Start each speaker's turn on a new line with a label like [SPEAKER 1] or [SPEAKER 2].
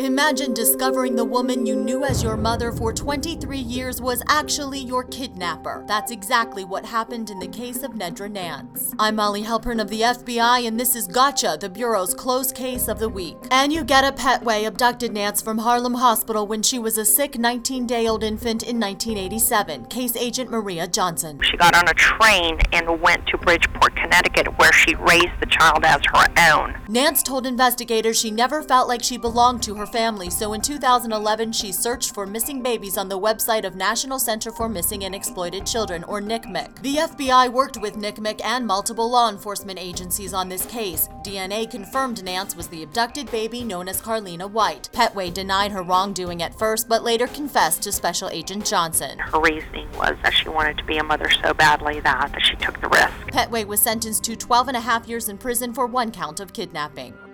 [SPEAKER 1] Imagine discovering the woman you knew as your mother for 23 years was actually your kidnapper. That's exactly what happened in the case of Nedra Nance. I'm Molly Halpern of the FBI, and this is Gotcha, the Bureau's closed case of the week. Anugeta Petway abducted Nance from Harlem Hospital when she was a sick 19-day-old infant in 1987. Case agent Maria Johnson.
[SPEAKER 2] She got on a train and went to Bridgeport, Connecticut, where she raised the child as her own.
[SPEAKER 1] Nance told investigators she never felt like she belonged to her family, so in 2011 she searched for missing babies on the website of National Center for Missing and Exploited Children, or NCMEC. The FBI worked with NCMEC and multiple law enforcement agencies on this case. DNA confirmed Nance was the abducted baby known as Carlina White. Petway denied her wrongdoing at first, but later confessed to Special Agent Johnson.
[SPEAKER 2] Her reasoning was that she wanted to be a mother so badly that she took the risk.
[SPEAKER 1] Petway was sentenced to 12.5 years in prison for one count of kidnapping.